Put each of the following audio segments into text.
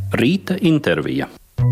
Rīta intervija.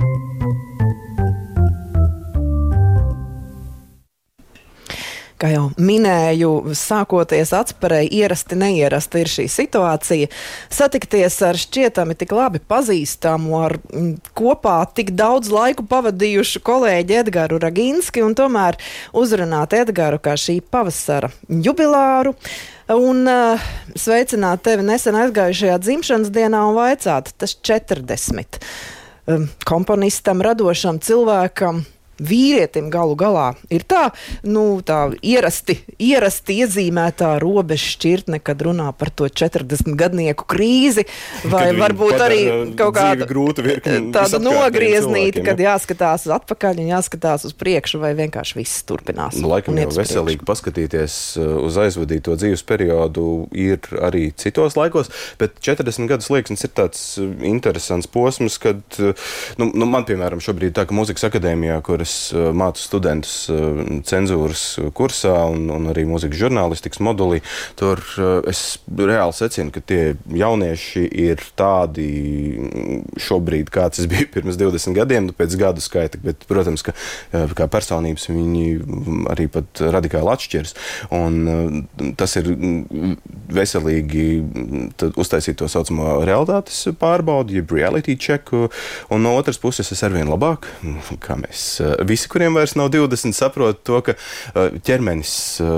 Kā jau minēju, sākoties atspērēji, ierasti neierasti ir šī situācija. Satikties ar šķietami tik labi pazīstamu, ar kopā tik daudz laiku pavadījušu kolēģi Edgaru Raginski un tomēr uzrunāt Edgaru kā šī pavasara jubilāru un sveicināt tevi nesen aizgājušajā dzimšanas dienā un vaicāt, tas 40. Komponistam, radošam cilvēkam, vīrietim galu galā ir tā ierasti iezīmētā robeža šķirtne, kad runā par to 40-gadnieku krīzi, vai varbūt arī kaut kāda tāda nogrieznīta, kad jāskatās atpakaļ un jāskatās uz priekšu, vai vienkārši viss turpinās. Laikam jau veselīgi paskatīties uz aizvadīto dzīves periodu ir arī citos laikos, bet 40 gadus slieksnis ir tāds interesants posms, kad, man, piemēram, šobrīd tā, ka Mūzikas akadēmijā, kur es mācu studentus cenzūras kursā un arī mūzikas žurnālistikas modulī. Tur es reāli secinu, ka tie jaunieši ir tādi šobrīd, kāds es biju pirms 20 gadiem, pēc gadu skaita, bet, protams, ka kā personības viņi arī pat radikāli atšķiras. Un tas ir veselīgi uztaisīt to saucamo realitātes pārbaudi, jeb reality check, un no otras puses es arvien labāk, kā mēs visi, kuriem vairs nav 20, saprot to, ka ķermenis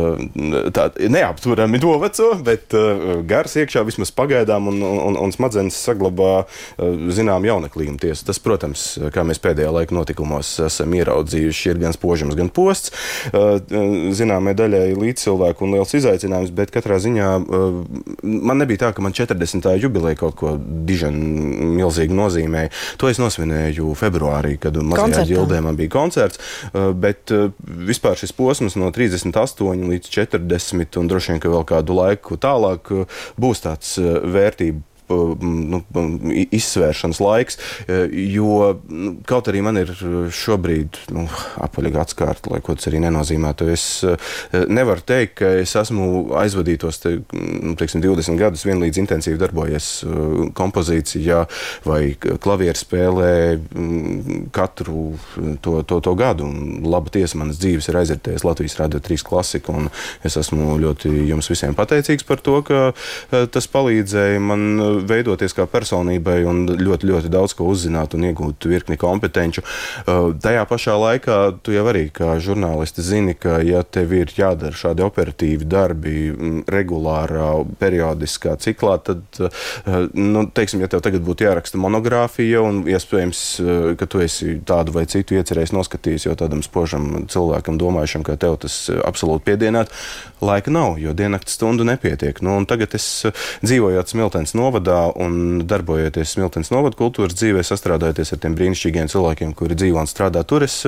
neapturami noveco, bet gars iekšā vismaz pagaidām un smadzenes saglabā zinām jauneklījumu tiesu. Tas, protams, kā mēs pēdējā laika notikumos esam ieraudzījuši, ir gan spožums, gan posts. Zināmai daļai līdzcilvēku un liels izaicinājums, bet katrā ziņā man nebija tā, ka man 40. jubileja kaut ko dižan milzīgi nozīmēja. To es nosvinēju februārī, kad mazajā ģildē man bija koncerts, bet vispār šis posms no 38 līdz 40 un droši vien, ka vēl kādu laiku tālāk būs tāds vērtību izsvēršanas laiks, jo kaut arī man ir šobrīd apaļa atskārta, lai ko tas arī nenozīmētu. Es nevaru teikt, ka es esmu aizvadītos 20 gadus vienlīdz intensīvi darbojies kompozīcijā vai klavieru spēlē katru to gadu. Un laba tiesa manas dzīves ir aizvērtējis Latvijas Radio 3 klasiku, un es esmu ļoti jums visiem pateicīgs par to, ka tas palīdzēja man veidoties kā personībai un ļoti, ļoti daudz ko uzzināt un iegūt virkni kompetenču. Tajā pašā laikā tu jau arī kā žurnālisti zini, ka ja tev ir jādara šādi operatīvi darbi regulārā, periodiskā ciklā, tad, teiksim, ja tev tagad būtu jāraksta monogrāfija un iespējams, ka tu esi tādu vai citu iecerējis noskatījis, jo tādam spožam cilvēkam domājušam, ka tev tas absolūti piedienāt, laika nav, jo diennakts stundu nepietiek. Un tagad es dzīvojot Smiltenes novadā un darbojoties Smiltenes novada kultūras dzīvē, sastrādājoties ar tiem brīnišķīgiem cilvēkiem, kuri dzīvo un strādā tur, es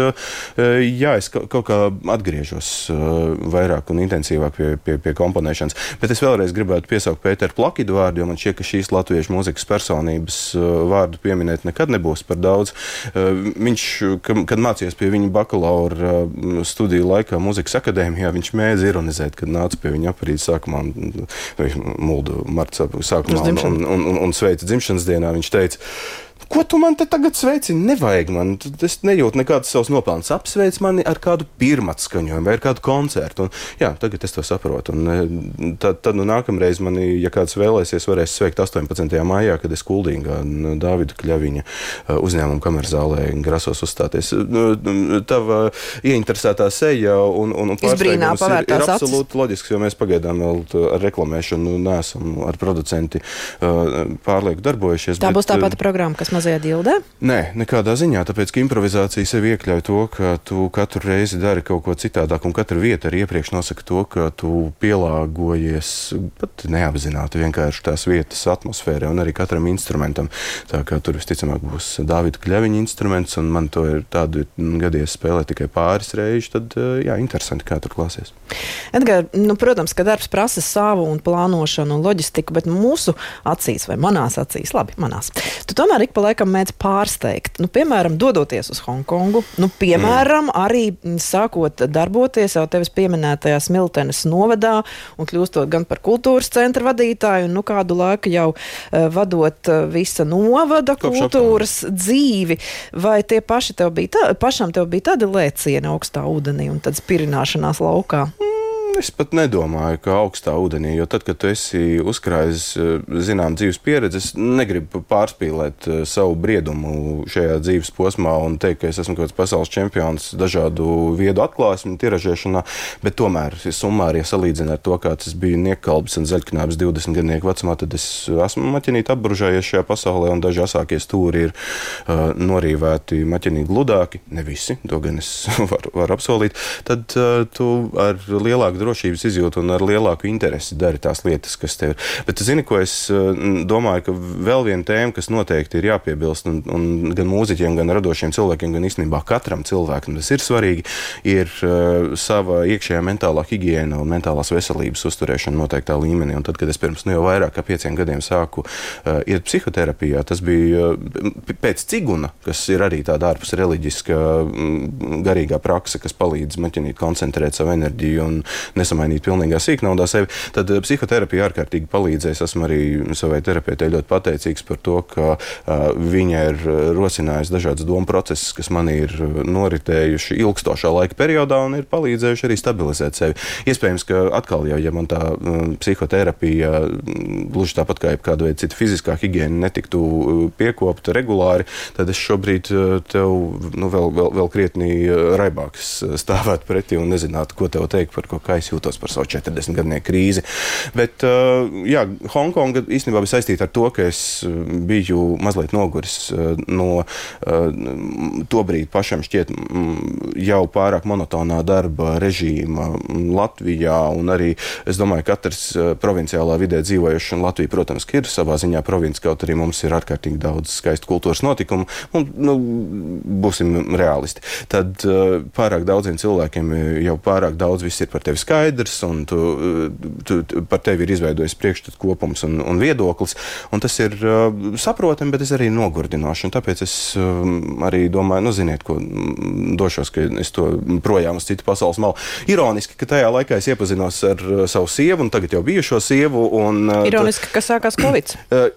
kaut kā atgriežos vairāk un intensīvāk pie komponēšanas. Bet es vēlreiz gribētu piesaukt Pēteru Plakidu vārdu, jo man šķiet, ka šīs latviešu mūzikas personības vārdu pieminēt nekad nebūs par daudz. Viņš, kad mācījos pie viņa bakalaura studiju laikā Mūzikas akadēmijā, viņš mēdz ironizēt, kad nāca pie viņa aparīt sākumā, vai muldu marta sākumā un sveica dzimšanas dienā, viņš teica, ko tu man te tagad sveicini? Nevajag man. Es nejūtu nekādas savas nopelnas. Apsveic mani ar kādu pirmatskaņojumu vai ar kādu koncertu. Un, jā, tagad es to saprotu. Un tad nākamreiz mani, ja kāds vēlēsies, varēs sveikt 18. maijā, kad es Kuldīgā Dāvida Kļaviņa uzņēmuma kamerzālē grasos uzstāties. Tava ieinteresētā seja un pārsteigums ir absolūti loģisks, jo mēs pagaidām vēl ar reklamēšanu neesam ar producenti pārlieku darbojušies. Tā būs tā pati programma, kas mazajā ģildē? Nē, nekādā ziņā, tāpēc, ka improvizācija sevi iekļauj to, ka tu katru reizi dari kaut ko citādāk, un katra vieta arī iepriekš nosaka to, ka tu pielāgojies pat neapzināti vienkārši tās vietas atmosfērai un arī katram instrumentam. Tā kā tur visticamāk būs Dāvida Kļaviņa instruments, un man to ir tādu gadies spēlēt tikai pāris reižu, tad jā, interesanti, kā tur klāsies. Edgar, protams, ka darbs prasa savu un plānošanu un loģistiku, bet mūsu acīs vai manās acīs, labi, manās, tu tomēr ik pa laikam mēdz pārsteigt. Nu, piemēram, dodoties uz Hongkongu, nu, piemēram, arī sākot darboties jau tevis pieminētajā Smiltenes novadā un kļūstot gan par kultūras centra vadītāju, un nu, kādu laiku jau vadot visa novada kultūras dzīvi. Vai tie pašam tev bija tādi lēcieni augstā ūdenī un tad spirināšanās laukā? Es pat nedomāju, ka augstā ūdenī, jo tad, kad tu esi uzkrājis zinām dzīves pieredzi, es negribu pārspīlēt savu briedumu šajā dzīves posmā un teikt, ka es esmu kaut kāds pasaules čempions dažādu viedu atklāsmu tiražēšanā, bet tomēr summāri, ja salīdzina ar to, kāds es biju niekkalbis un zaļknābis 20 gadnieku vecumā, tad es esmu maķinīt apbružājies šajā pasaulē un daži asākie stūri ir norīvēti maķinīt gludāki, ne visi, to gan es varu apsolīt, tad tu ar lielāku drošības izjūtu un ar lielāku interesi dari tās lietas, kas tev ir. Bet zini, ko es domāju, ka vēl viena tēma, kas noteikti ir jāpiebilst, un gan mūziķiem, gan radošiem cilvēkiem, gan īstenībā katram cilvēkam tas ir svarīgi, ir sava iekšējā mentālā higiēna un mentālās veselības uzturēšana noteiktā līmenī. Un tad, kad es pirms jau vairāk kā 5 gadiem sāku iet psihoterapijā, tas bija pēc ciguna, kas ir arī tāda ārpus reliģiska garīgā prakse, kas palīdz maķinīt koncentrēt savu enerģiju un nesamainīt pilnīgā sīknaudā sevi, tad psihoterapija ārkārtīgi palīdzēs. Esmu arī savai terapeitei ļoti pateicīgs par to, ka viņa ir rosinājusi dažādas domu procesus, kas man ir noritējuši ilgstošā laika periodā un ir palīdzējuši arī stabilizēt sevi. Iespējams, ka atkal jau, ja man tā psihoterapija gluži tāpat kā kāda veida cita fiziskā higiēna netiktu piekopta regulāri, tad es šobrīd tev vēl krietni raibāks stāvētu pretī un nezinātu, ko tev teikt par ko, kā es jūtos par savu 40 gadnieku krīzi. Bet, jā, Hongkonga īstenībā bija saistīta ar to, ka es biju mazliet noguris no tobrīd pašam šķiet jau pārāk monotonā darba režīma Latvijā, un arī, es domāju, katrs provinciālā vidē dzīvojuši, un Latvija, protams, ir savā ziņā province, kaut arī mums ir ārkārtīgi daudz skaistu kultūras notikumu, un, būsim realisti. Tad pārāk daudziem cilvēkiem jau pārāk daudz viss ir par tevi skaidrs, un par tevi ir izveidojis priekšstats kopums un viedoklis, un tas ir saprotami, bet es arī nogurdinoši, un tāpēc es arī domāju, ziniet, ko došos, ka es to projām uz citu pasaules malu. Ironiski, ka tajā laikā es iepazinos ar savu sievu, un tagad jau bijušo sievu, un... Ironiski, ka sākās Covid.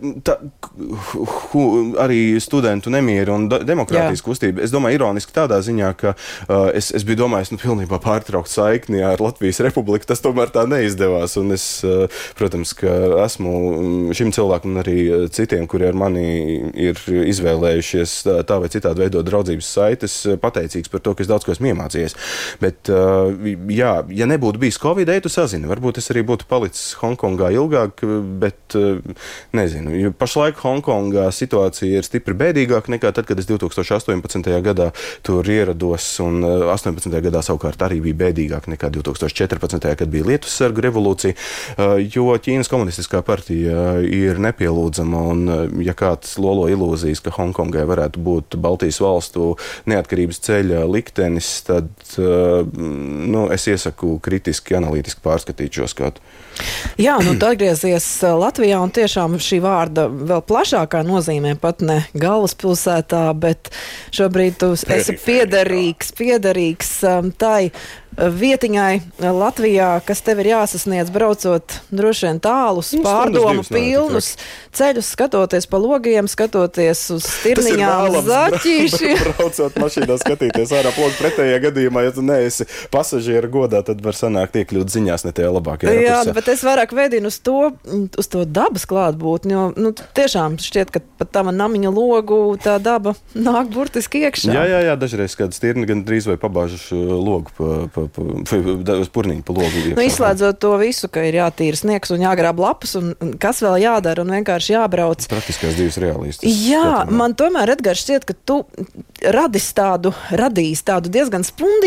Arī studentu nemieri un demokrātijas kustība. Es domāju, ironiski tādā ziņā, ka es biju domājis, pilnībā pārtraukt saikni ar Latvijas Republiku, tas tomēr tā neizdevās, un es, protams, ka esmu šim cilvēkam un arī citiem, kuri ar mani ir izvēlējušies tā vai citādi veidot draudzības saites, pateicīgs par to, ka es daudz ko esmu iemācījies. Bet, jā, ja nebūtu bijis Covid, tu sazini, varbūt es arī būtu palicis Hongkongā ilgāk, bet nezinu, jo pašlaik Hongkongā situācija ir stipri bēdīgāka nekā tad, kad es 2018. gadā tur ierados, un 18. gadā savukārt arī bija bēdīgāk nekā 2014. kad bija Lietus sargu revolūcija, jo Ķīnas komunistiskā partija ir nepielūdzama, un ja kāds lolo ilūzijas, ka Hongkongai varētu būt Baltijas valstu neatkarības ceļa liktenis, tad es iesaku kritiski, analītiski pārskatīt šo skatu. Jā, tu atgriezies Latvijā, un tiešām šī vārda vēl plašākā nozīmē, pat ne galvaspilsētā, bet šobrīd tu esi piederīgs tai vietiņai Latvijā, kas tev ir jāsasniedz braucot droši vien tālus, pārdomu pilnus ceļus, skatoties pa logiem, skatoties uz stirniņām, zaķīšiem. Braucot mašīnā, skatīties ārā plogu pretējā gadījumā, ja tu neesi pasažiera godā, tad var sanākt iekļūt ziņās ne tajā labākajā rakursā. Jā, bet es vairāk vedinu uz to dabas klātbūtni, jo tiešām šķiet, ka pat tā man namiņa logu tā daba nāk burtiski iekšā. Jā, dažreiz kāda stirni gan drīz vai pabāžuši logu spurniņu pa logu. Izslēdzot to visu, ka ir jātīra sniegs un jāgrāb lapas, un kas vēl jādara, un vienkārši jābrauc. Praktiskās dzīves reālistas. Jā, man tomēr, Edgars, šķiet, ka tu radījis tādu diezgan spundīga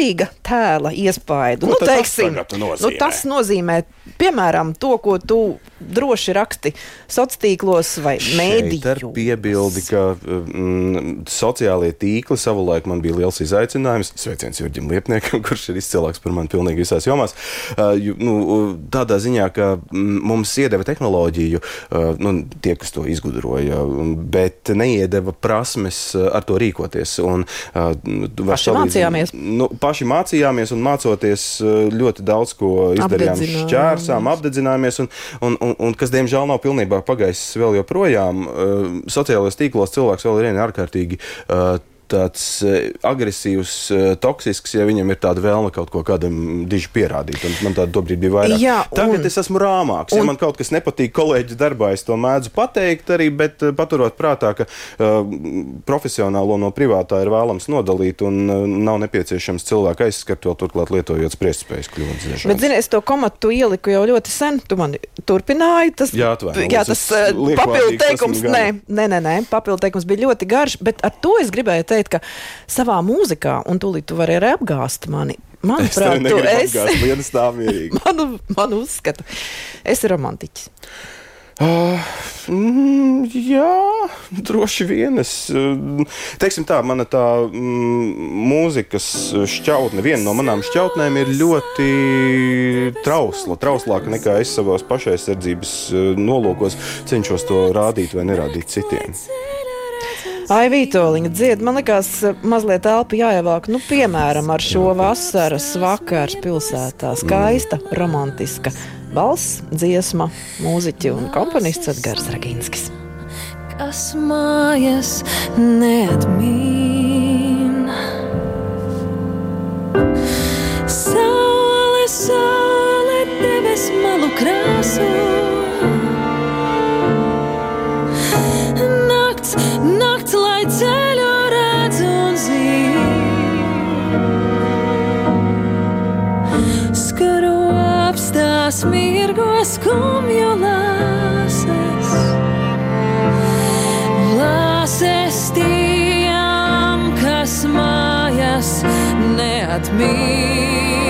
tēla iespaidu. Ko Teiksim, nozīmē? Tas nozīmē, piemēram, to, ko tu droši raksti sociālos tīklos vai mēdījos. Šeit ar piebildi, ka sociālie tīkli savulaik man bija liels izaicinājums. Sveiciens Jurģim Liepniekam, kurš ir izcilāks par mani pilnīgi visās jomās. Tādā ziņā, ka mums iedeva tehnoloģiju, tie, kas to izgudroja, bet neiedeva prasmes ar to rīkoties. Paši mācījāmies. Paši mācījāmies un mācoties ļoti daudz ko izdarījām šķērsām, apdedzinājāmies un kas, diemžēl, nav pilnībā pagājis vēl joprojām. Sociālajos tīklos cilvēks vēl ir ārkārtīgi tāds agresīvs, toksisks, ja viņam ir tāda vēlme kaut ko kādam diži pierādīt. Un man tāda tobrīd bija vairāk. Tagad es esmu rāmāks. Ja man kaut kas nepatīk kolēģi darbā, es to mēdzu pateikt arī, bet paturot prātā, ka profesionālo no privātā ir vēlams nodalīt un nav nepieciešams cilvēku aizskart, vēl turklāt lietojot spriestspējas kļūdas. Bet, zini, es to komatu ieliku jau ļoti sen. Tu mani turpināji. Tas papildu teikums, nē, papildu teikums bija ļoti garš, bet ar to es gribēju teikt, ka savā mūzikā, un tūlīt tu vari arī apgāst mani, manuprāt, manu uzskatu, esi romantiķis. Jā, droši vien. Teiksim tā, mana tā mūzikas šķautne, viena no manām šķautnēm ir ļoti trauslāka nekā es savos pašaizsardzības nolūkos cenšos to rādīt vai nerādīt citiem. Ai, Vītoliņa, dzied, man likās mazliet elpa jāievāk, piemēram, ar šo vasaras vakars pilsētā. Skaista, romantiska balss, dziesma, mūziķi un komponists Edgars Raginskis. Kas mājas neatmīn. Saule debes malu krāsu. Nakts, lai ceļu redz un zīm. Skaro apstās mirgos kumju lāses. Lāses tiem, kas mājas neatmīn.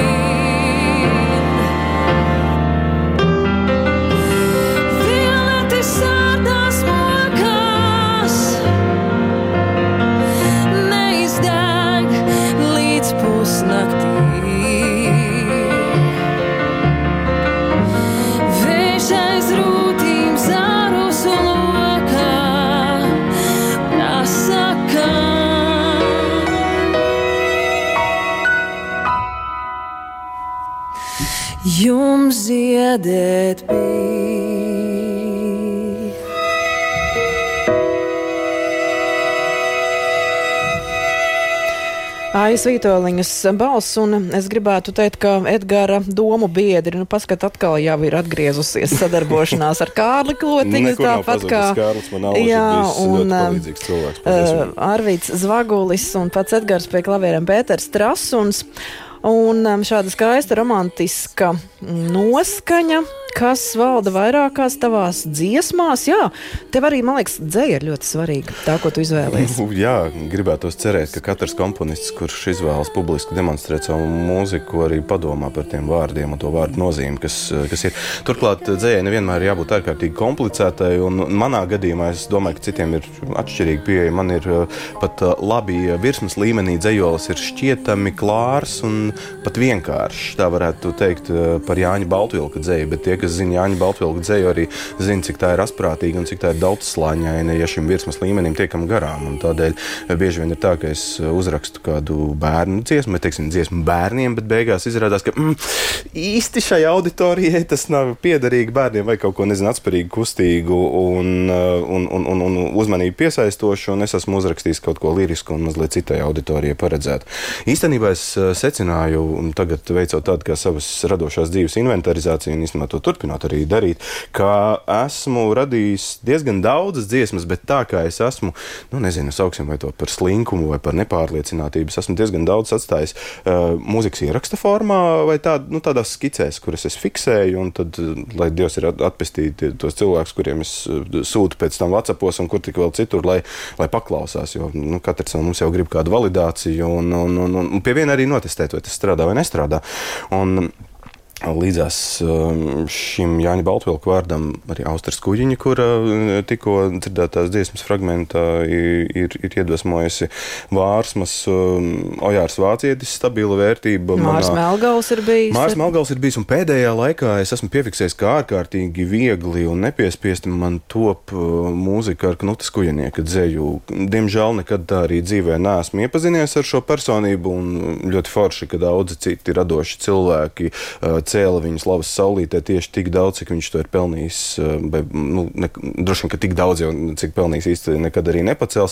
Jums ziedēt bija. Aijas Vītoliņas balss, un es gribētu teikt, ka Edgara domu biedri, paskat, atkal jau ir atgriezusies sadarbošanās ar Kārli Klotiņu. Tāpat kā Kārlis man alži bijis ļoti palīdzīgs cilvēks. Arvīts Zvagulis un pats Edgars pie klavieriem Pēters Trasuns. Un šāda skaista romantiska noskaņa, kas valda vairākās tavās dziesmās. Jā, tev arī, man liekas, dzeja ir ļoti svarīga, tā, ko tu izvēlies. Jā, gribētos cerēt, ka katrs komponists, kurš izvēlas publiski demonstrēt savu mūziku, arī padomā par tiem vārdiem un to vārdu nozīmi, kas ir. Turklāt dzejai nevienmēr jābūt ārkārtīgi komplicētai, un manā gadījumā es domāju, ka citiem ir atšķirīgi pieeja. Man ir pat labi virsmas līmenī dzejolis ir šķietami klārs un pat vienkārši. Tā varētu teikt par Jāņa Baltvilka dzeju, bet tie, kas zina Jāņa Baltvilka dzeju, arī zina, cik tā ir asprātīga un cik tā ir daudzslāņaina, ja šim virsmas līmenim tiekam garām. Un tādēļ bieži vien ir tā, ka es uzrakstu kādu bērnu dziesmu, teiksim, dziesmu bērniem, bet beigās izrādās, ka īsti šai auditorijai tas nav piederīgi bērniem vai kaut ko, atspērīgi kustīgu un uzmanību piesaistošu, un es esmu uzrakstījis kaut ko lirisku un mazliet citai auditorijai paredzētu. Īstenībā es secināju, tagad veicot tādu kā savas radošās dzīves inventarizāciju un īstenībā to turpināt arī darīt, ka esmu radījis diezgan daudzas dziesmas, bet tā kā es esmu, sauksim vai to par slinkumu vai par nepārliecinātību, es esmu diezgan daudz atstājis mūzikas ieraksta formā vai tādās skicēs, kuras es fiksēju, un tad, lai Dievs ir atpestīti tos cilvēkus, kuriem es sūtu pēc tam WhatsAppos un kur tik vēl citur, lai paklausās, jo katrs no mums jau grib kādu validāciju un pie viena arī notestēt, vai tas strādā vai nestrādā. Un līdzās šim Jāņa Baltvilka vārdam arī Austras Kuģiņa, kura tikko dzirdētās dziesmas fragmentā ir iedvesmojusi Vārsmas, Ojārs Vācietis, stabila vērtība. Mārs Melgals ir bijis. Mārs Melgals ir bijis, un pēdējā laikā es esmu piefiksējis, kā ārkārtīgi viegli un nepiespiesti man top mūzika ar Knutas Kujanieka dzeju. Diemžēl nekad tā arī dzīvē neesmu iepazinies ar šo personību, un ļoti forši, ka daudzi citi radoši cilvēki cēla viņu slavas saulītē tieši tik daudz, cik viņš to ir pelnījis. Droši vien, ka tik daudz jau, cik pelnījis īsti nekad arī nepacels.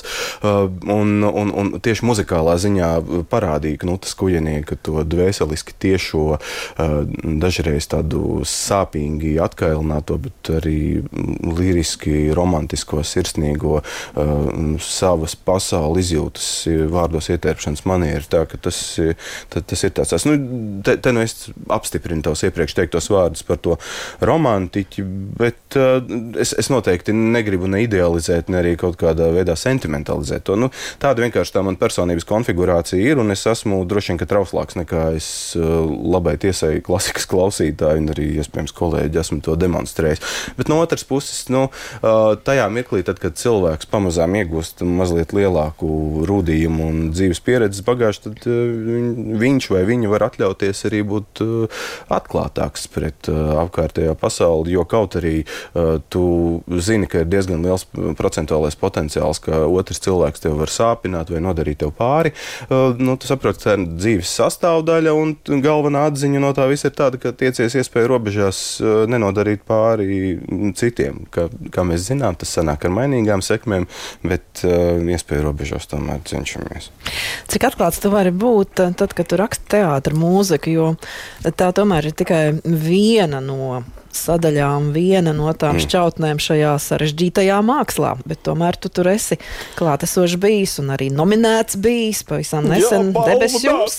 Un tieši muzikālā ziņā parādīja Knutas Kujanieka to dvēseliski tiešo, dažreiz tādu sāpīgi atkailināto, bet arī liriski romantisko, sirsnīgo savas pasaules izjūtas vārdos ietērpšanas manieru. Tā, ka tas ir tāds. Te es apstiprinu tavs iepriekš teiktos vārdus par to romantiķi, bet es noteikti negribu ne idealizēt, ne arī kaut kādā veidā sentimentalizēt to. Tāda vienkārši tā man personības konfigurācija ir, un es esmu droši vien, ka trauslāks nekā es labai tiesai klasikas klausītāji, un arī, iespējams, kolēģi esmu to demonstrējis. Bet no otras puses, tajā mirklī, tad, kad cilvēks pamazām iegūst mazliet lielāku rūdījumu un dzīves pieredzes bagāžu, tad viņš vai viņa var atļauties arī būt atklātāks pret apkārtējo pasauli, jo kaut arī tu zini, ka ir diezgan liels procentuālais potenciāls, ka otrs cilvēks tev var sāpināt vai nodarīt tev pāri. Tu saproti, tā ir dzīves sastāvdaļa, un galvenā atziņa no tā viss ir tāda, ka tiecies iespēju robežās nenodarīt pāri citiem. Kā mēs zinām, tas sanāk ar mainīgām sekmēm, bet iespēju robežās tomēr cenšamies. Cik atklāts tu vari būt tad, kad tu raksti teātra mūziku, jo tā tomēr ir tikai viena no sadaļām, viena no tām šķautnēm šajā sarežģītajā mākslā, bet tomēr tu tur esi klātesošs bijis un arī nominēts bijis pavisam nesen Debesjums.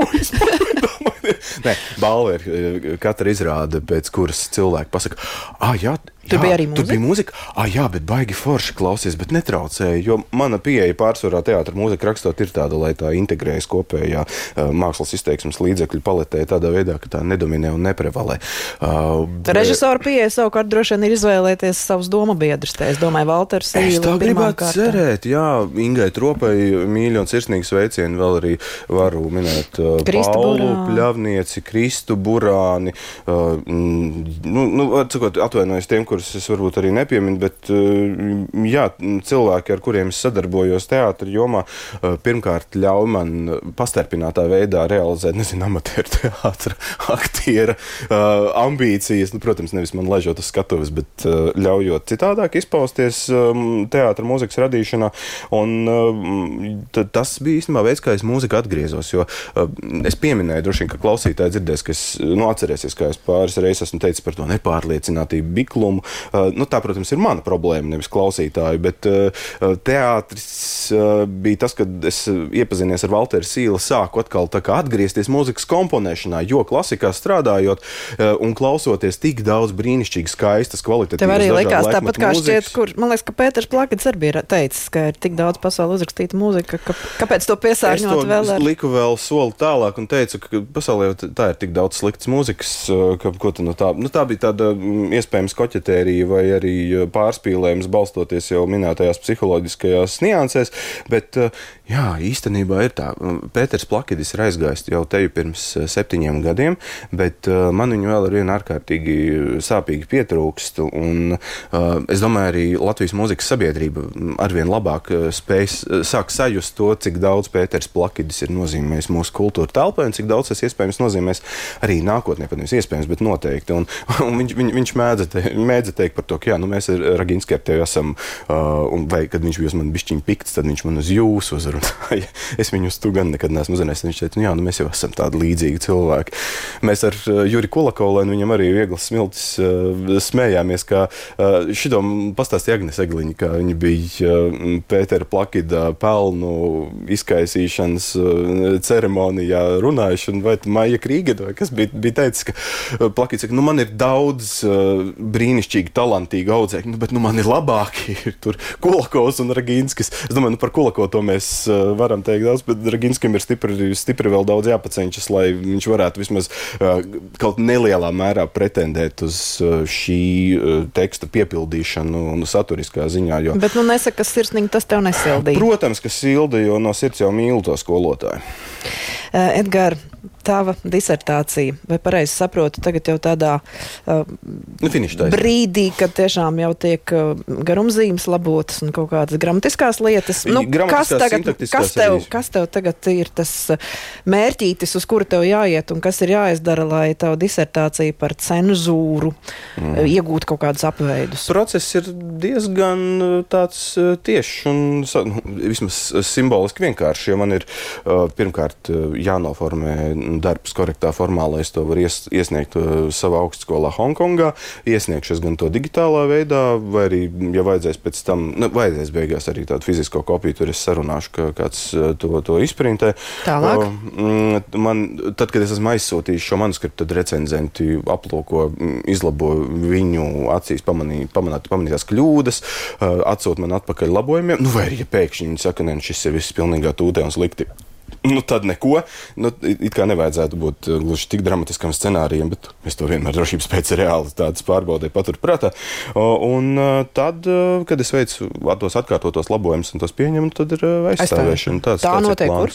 Nē, balva ir katra izrāde, pēc kuras cilvēki pasaka, Tur bija arī mūzika? Tur bija mūzika. Jā, bet baigi forši klausies, bet netraucēja, jo mana pieeja pārsvarā teātra mūzika rakstot ir tāda, lai tā integrējas kopējā mākslas izteiksmes līdzekļu paletē tādā veidā, ka tā nedominē un neprevalē. Režisora pieeja savukārt droši vien ir izvēlēties savus domabiedrus. Es domāju, Valters Sīla. Es tā gribētu cerēt, Ingai Tropai mīļi un sirsnīgi sveicieni, vēl arī varu minēt Paulu Pļavnieci, Kristu Burāni. Atvainojos tiem, kurus es varbūt arī nepieminu, bet cilvēki, ar kuriem es sadarbojos teātra jomā, pirmkārt ļauj man pastarpinātā veidā realizēt, amatieru teātra aktiera ambīcijas, protams, nevis man ležot uz skatuves, bet ļaujot citādāk izpausties teātra mūzikas radīšanā, un tas bija īstenībā veids, kā es mūziku atgriezos, jo es pieminēju, droši vien, ka klausītāji dzirdēs, ka es, atcerēsies, kā es pāris reizes esmu teicis par to nepārliecinātību, biklumu. Tā, protams, ir mana problēma, nevis klausītāju, bet teātris bija tas, kad es iepazinies ar Valteru Sīlu, sāku atkal tā kā atgriezties mūzikas komponēšanā, jo klasikā strādājot un klausoties tik daudz brīnišķīgi skaistas, kvalitatīvas, tev arī likās tāpat kā mūzikas. Šķiet, man liekas, ka Pēters Plakits arī bija teicis, ka ir tik daudz pasauli uzrakstīta mūzika, kāpēc to piesārņot vēl ar? Es liku vēl soli tālāk un teicu, ka pasaulē tā ir tik daudz sliktas mūzikas, ko tu no tā, tā bija tāda iespējams koķetērija vai arī pārspīlējums balstoties jau minētajās psiholoģiskajās niansēs, bet īstenībā ir tā. Pēters Plakidis ir aizgājis jau teju pirms 7 gadiem, bet man viņu vēl ar vienu ārkārtīgi sāpīgi pietrūkst, un es domāju arī Latvijas mūzikas sabiedrība arvien labāk sāk sajust to, cik daudz Pēters Plakidis ir nozīmējis mūsu kultūra telpai, un cik daudz tas iespējams nozīmēs arī nākotnē, pat nevis iespējams, bet noteikti, un viņš mēdza teikt par to, ka mēs ar Raginski ar tevi esam, vai kad viņš bija uz mani bišķiņ pikts, tad viņš man uz jūs uzrunāja. Es viņu uz tu gan nekad neesmu uzrunājis. Viņš teica, mēs jau esam tādi līdzīgi cilvēki. Mēs ar Juri Kulakovlēnu, viņam arī vieglas Smiltis smējāmies, ka šito pastāstīja Agnes Egliņa, ka viņa bija Pētera Plakida pelnu izkaisīšanas ceremonijā runājuši, un vai Maija Krīgeda, vai kas bija teicis, ka Plakids saka, man ir daudz brīnišķīgi, talantīgi audzēkņi, bet man ir labāki, ir tur Kulakovs un Ragīnskis. Es domāju, par Kulakovu to mēs varam teikt daudz, bet Raginskim ir stipri vēl daudz jāpacenšas, lai viņš varētu vismaz kaut nelielā mērā pretendēt uz šī teksta piepildīšanu un saturiskā ziņā. Jo... Bet nesaka, ka sirsnīgi tas tev nesildīja. Protams, ka silda, jo no sirds jau mīlu to skolotāju. Edgar, tava disertācija, vai pareizi saprotu, tagad jau tādā brīdī, kad tiešām jau tiek garumzīmes labotas un kaut kādas gramatiskās lietas. Kas tev tagad ir tas mērķītis, uz kuru tev jāiet un kas ir jāizdara, lai tavu disertāciju par cenzūru iegūtu kaut kādus apveidus? Process ir diezgan tāds tiešs un vismaz simboliski vienkārši, jo man ir pirmkārt jānoformē darbs korektā formā, lai es to varu iesniegt savā augstskolā Hongkongā. Iesniegšu es gan to digitālā veidā, vai arī, ja vajadzēs pēc tam, vajadzēs beigās arī tādu fizisko kopiju, tur es sarunāšu, ka kāds to izprintē. Tālāk? Tad, kad es esmu aizsūtījis šo manuskriptu, tad recenzenti aplūko, izlabo viņu acīs pamanītās kļūdas, atsūt man atpakaļ labojumiem, vai arī, ja pēkšņi viņi saka, šis ir viss pilnīgā tūtē un slikti. Tad neko. It kā nevajadzētu būt gluži tik dramatiskam scenārijam, bet es to vienmēr drošības pēc reāli tādas pārbaudēju paturprātā. Un tad, kad es veicu tos atkārtotos labojumus un tos pieņemu, tad ir aizstāvēšana. Tā notiek kur?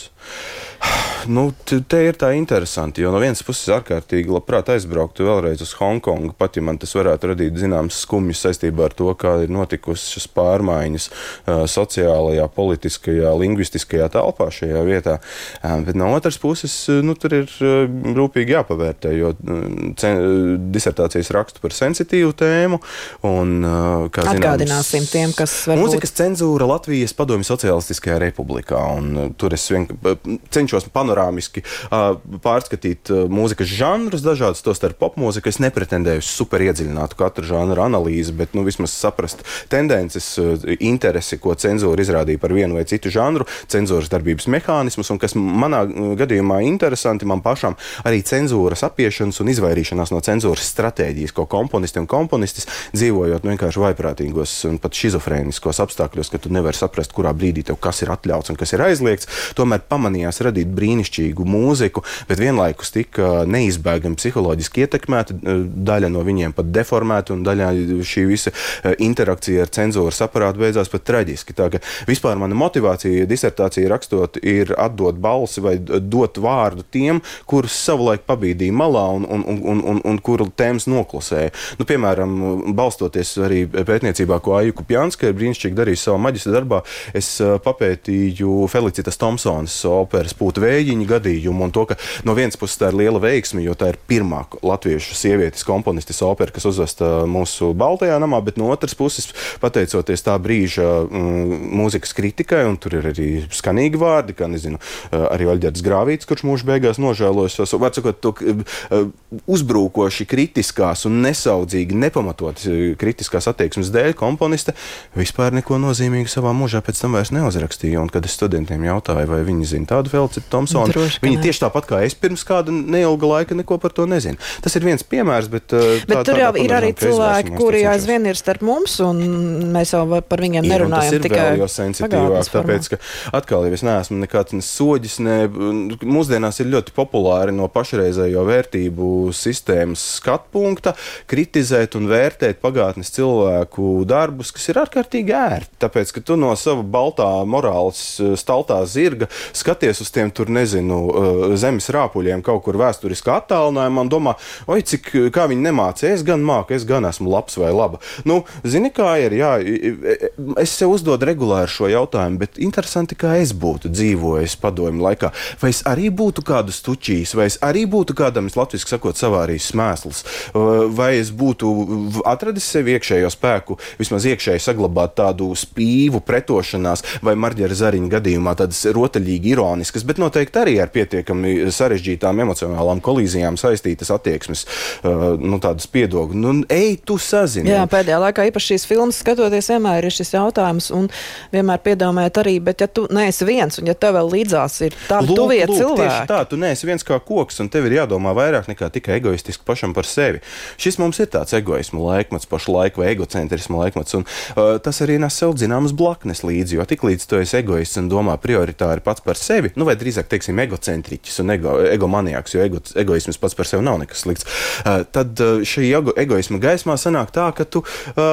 Te ir tā interesanti, jo no vienas puses ārkārtīgi labprāt aizbrauktu vēlreiz uz Hongkongu, pat ja man tas varētu radīt zināmas skumjas saistībā ar to, kā ir notikušas pārmaiņas sociālajā, politiskajā, lingvistiskajā telpā šajā vietā. Bet no otras puses, tur ir rūpīgi jāpavērtē, jo disertācijas rakstu par sensitīvu tēmu. Un, kā atgādināsim tiem, kas varbūt... Mūzikas cenzūra Latvijas Padomju Socialistiskajā republikā. Un tur es cenšos panorāmiski pārskatīt mūzikas žanrus dažādus, tos ar popmūziku. Es nepretendēju super iedziļinātu katru žanru analīzi, bet vismaz saprast tendences, interesi, ko cenzūra izrādīja par vienu vai citu žanru, cenzūras darbības mehānismus, un kas manā gadījumā interesanti, man pašam arī cenzūras apiešanas un izvairīšanās no cenzūras stratēģijas, ko komponisti un komponistis dzīvojot vienkārši vaiprātīgos un pat šizofrēniskos apstākļos, ka tu nevari saprast, kurā brīdī tev kas ir atļauts un kas ir aizliegts, tomēr pamanījās radīt brīnišķīgu mūziku, bet vienlaikus tika neizbēgami psiholoģiski ietekmēta, daļa no viņiem pat deformēta un daļā šī visa interakcija ar cenzūras aparātu beidzās pat traģiski. Tā ka vispār mana motivācija disertāciju rakstot ir atdot balsi vai dot vārdu tiem, kurus savulaik pabīdīja malā un kuru tēmas noklusēja. Piemēram, balstoties arī pētniecībā, ko Aija Kupjanska ir brīnišķīgi darījis savā maģistra darbā, es papētīju Felicitas Tomsonas operas Pūta vējiņa gadījumu un to, ka no vienas puses tā ir liela veiksme, jo tā ir pirmā latviešu sievietes komponistes opera, kas uzvesta mūsu Baltajā namā, bet no otras puses, pateicoties tā brīža mūzikas kritikai, un tur ir arī skanīgi vārdi, kā arī Aļģerts Grāvīts, kurš mūžu beigās nožēlojas, var sakot, uzbrūkoši kritiskās un nesaudzīgi, nepamatot kritiskās attieksmes dēļ komponiste vispār neko nozīmīgu savā mūžā pēc tam vairs neuzrakstīja. Un kad es studentiem jautāju, vai viņi zina tādu Felicitu Tomsonu, viņi tieši tāpat kā es pirms kāda neilga laika neko par to nezinu. Tas ir viens piemērs, bet tur jau ir arī cilvēki, kuri aizvien ir starp mums, un mēs jau par viņiem nerunājam tikai. Tas ir vēl jau sensitīvāk, tāpēc, ka atkal jau es neesmu nekāds soģis, mūsdienās ir ļoti populāri no pašreizējo vērtību sistēmas skatpunkta kritizēt un vērtēt pagātnes cilvēku darbus, kas ir ārkārtīgi ērti. Tāpēc, ka tu no sava baltā morāles staltā zirga skaties uz tiem tur, zemes rāpuļiem kaut kur vēsturiskā attālinājumā un domā, kā viņi nemāca, es gan māku, es gan esmu labs vai laba. Zini, kā ir, es sev uzdodu regulāri šo jautājumu, bet interesanti, kā es būtu dzīvojis padomju pārvietojuma laikā. Vai es arī būtu kādu stučījis, vai es arī būtu kādam, latviski sakot, savārījis smēsls, vai es būtu atradis sevi iekšējo spēku, vismaz iekšēji saglabāt tādu spīvu pretošanās, vai Marģera Zariņa gadījumā tādas rotaļīgi ironiskas, bet noteikti arī ar pietiekami sarežģītām emocionālām kolīzijām saistītas attieksmes, tādas piedogu. Ej, tu sazini. Jā, pēdējā laikā īpaši šīs filmas skatoties vienmēr ir šis jautājums un vienmēr piedomājot arī, bet ja tu neesi viens un ja tev vēl līdzās ir tādi tuvie cilvēki. Tieši tā, tu neesi viens kā koks un tev ir jādomā vairāk nekā tikai egoistiski pašam par sevi. Šis mums ir tāds egoismu laikmets pašlaik vai egocentrismu laikmets un tas arī nes sev zināmas blaknes līdzi, jo tik līdz tu esi egoists un domā prioritāri pats par sevi, vai drīzāk, teiksim, egocentriķis un egomaniāks, jo egoisms pats par sevi nav nekas slikts, tad šī egoisma gaismā sanāk tā, ka tu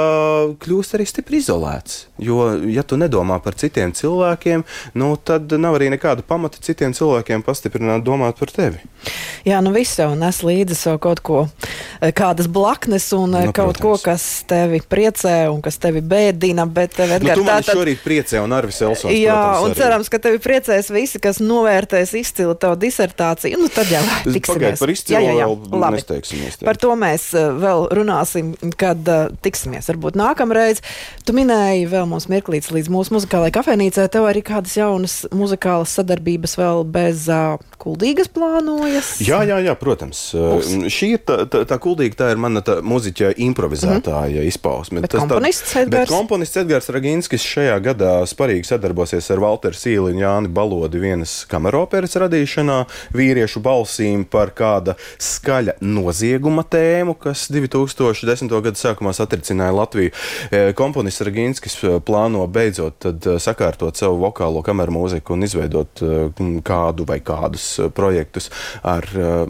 kļūst arī stipri izolēts. Jo, ja tu nedomā par citiem cilvēkiem, tad nav arī nekāda pamata citiem cilvēkiem pastiprināt domāt par tevi. Jā, viss jau nes līdzi savu kaut ko, kādas blaknes un kaut ko, kas tevi priecē un kas tevi bēdina, bet Edgar, tu mani šorīt priecē un Arvis Elsons, jā, protams, un cerams, ka tevi priecēs visi, kas novērtēs izcilu tavu disertāciju. Tad jau tiksimies. Par izcilu vēl labi. Nesteigsimies. Par to mēs vēl runāsim, kad tiksimies. Varbūt nākamreiz. Tu minēji vēl mums mirklīts līdz mūsu muzikālajai kafejnīcai. Tev arī kādas jaunas muzikālas sadarbības vēl bez Kuldīgas plānojas? Jā, protams. Šī ir tā Kuldīga, tā ir mana muziķa improvizētāja izpausme. Bet komponists Edgars Raginskis šajā gadā sparīgi sadarbosies ar Valteru Sīli un Jāni Balodi vienas kameroperas radīšanā, vīriešu balsīm par kāda skaļa nozieguma tēmu, kas 2010. gada sākumā satricināja Latviju. Komponists Raginskis plāno beidzot tad sakārtot savu vokālo kameru mūziku un izveidot kādu vai kādus projektus ar,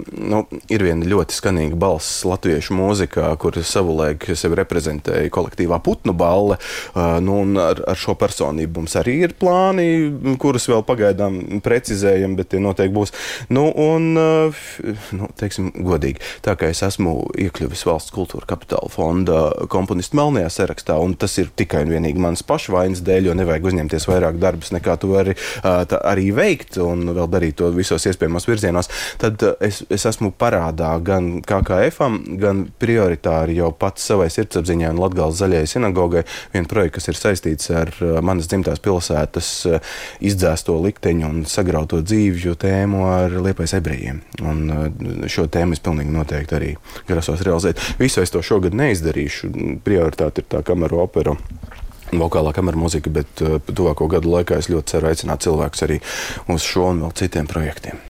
ir viena ļoti skanīga balss latviešu mūzikā, kur savulaik sevi reprezentēja kolektīvā Putnu balle, un ar šo personību mums arī ir plāni, kurus vēl pagaidām precizējam, bet tie noteikti būs. Teiksim godīgi, tā kā es esmu iekļuvis Valsts kultūra kapitāla fonda komponistu melnajā sarakstā, un tas ir tikai un vienīgi mans pašvainas dēļ, jo nevajag uzņemties vairāk darbus, nekā tu vari arī veikt, un vēl darīt to visos iespējamos virzienos, tad es esmu parādā gan KKF-am, gan prioritāri jau pats savai sirdsapziņai un Latgales zaļajai sinagogai vienu projektu, kas ir saistīts ar manas dzimtās pilsētas izdzēsto likteņu un sagrauto dzīvju tēmu ar Liepājas ebrejiem. Un šo tēmu es pilnīgi noteikti arī grasos realizēt. Visu es to šogad neizdarīšu. Prioritāte ir tā kameru opera, vokālā kameru mūzika, bet tuvāko gadu laikā es ļoti ceru aicināt cilvēkus arī uz šo un vēl citiem projektiem.